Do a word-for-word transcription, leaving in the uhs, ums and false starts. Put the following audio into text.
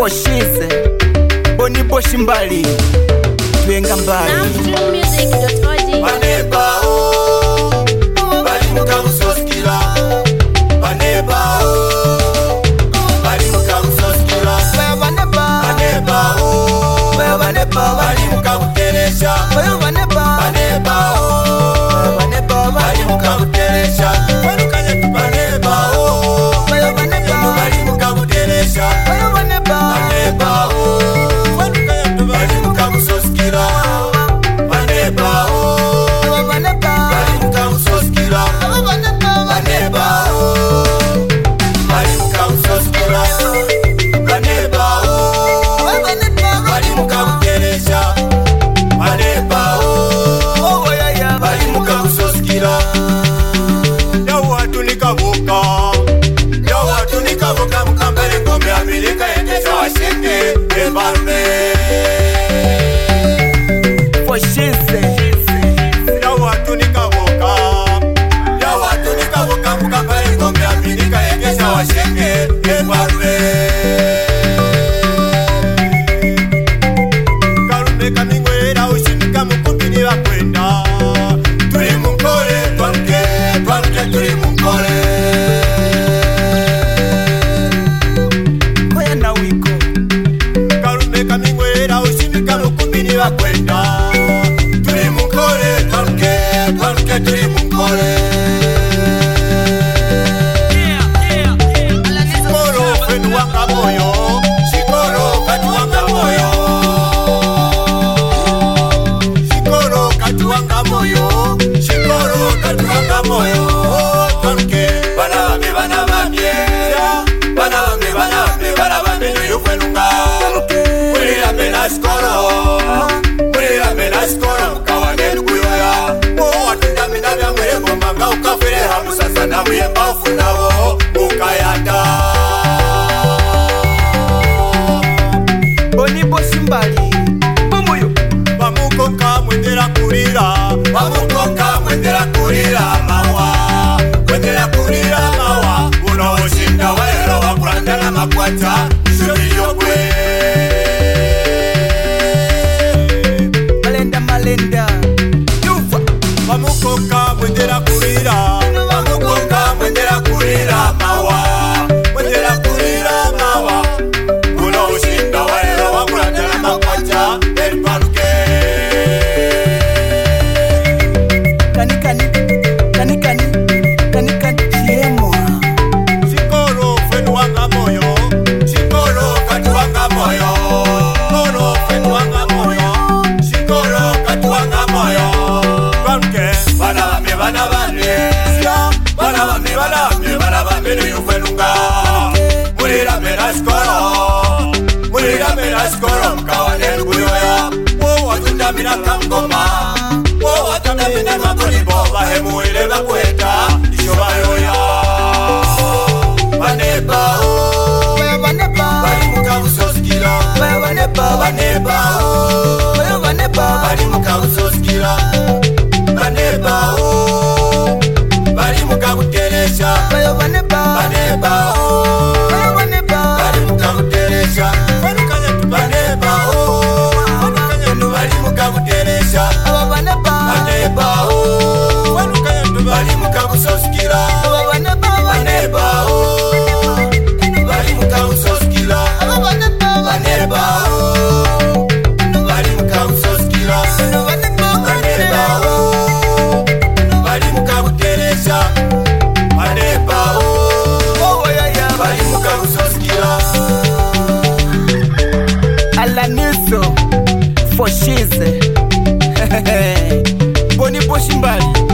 Foshize Boni Boshi mbali Tuenga mbali Namstream music dot org. Baneba o Bali mukamu soskila Baneba o Bali mukamu soskila Baneba Baneba o Baneba Bali mukamu teresha Baneba Baneba o Baneba Bali mukamu teresha Banukanye tu baneba o Bali mukamu teresha Baneba o Banukanye tu bali mukamu soskila Baneba o Bali mukamu soskila Baneba o Bali mukamu soskila Baneba o Bali mukamu teresha Baneba o Bali mukamu soskila Yawu watu nikavuka Yawu watu nikavuka mkambele ngombe Amerika yendesha washenge Ebalme Foshize Yawu watu nikavuka Yawu watu nikavuka mkambele ngombe Amerika yendesha washenge Ebalme Karume kamingwera ushimika mkumbini wakwenda Turi mkore twaruke twaruke turi mkore Koya na wiko Karume kamingwera ushimika mkumbini wakwenda Turi mkore twaruke twaruke turi mkore Shikoro fenu wanga moyo Shikoro katu wanga moyo Shikoro katu wanga moyo Shikoro katu wanga moyo Twaruke bana bambe bana bambe Bana bambe bana bambe bana bambe Nuyu kwenunga Mulira mena skoro Mulira mena skoro Mkawane nukuyoya Mo watunda mina vya mwere Mbanga ukafere hamu sasa na mwemba ufunao Ukayata Boni Boshi mbali Bumuyo Bamukonka mwendera kurira Bamukonka mwendera kurira mawa Mwendera kurira mawa Unaoshinda wero wakuranda na makwata Shuri yokwe Malenda malenda Yufa Bamukonka mwendera kurira Bamukonka mwendera kurira mawa Mwendera kurira mawa Unaoshinda wero wakuranda na makwata Eriparuke Kani kani Kani kani Kani kani Chiemwa Shikoro fenu wanga moyo Shikoro katu wanga moyo Shikoro fenu wanga moyo Shikoro katu wanga moyo Twaruke bana bambe bana bambe Bana bambe bana bambe bana bambe Nuyu kwenunga Mulira mena skoro Mulira mena skoro Mkawane nukuyoya Wo watunda mina kamgoma Wo watunda mina makolibo Bahemu ile bakweta Isho bayoya Baneba o Baneba Bali mukamu soskila Baneba Baneba o Baneba Bali mukamu soskila Baneba o Bali mukamu teresha Baneba Baneba o Baneba Bali mukamu teresha Baneba o Bali mukamu teresha Baneba o Bali mukamu soskila Baneba o Bali mukamu soskila Baneba o Bali mukamu soskila Baneba o Bali mukamu teresha Baneba o Bali mukamu soskila Alaniso Foshize Boni Boshi mbali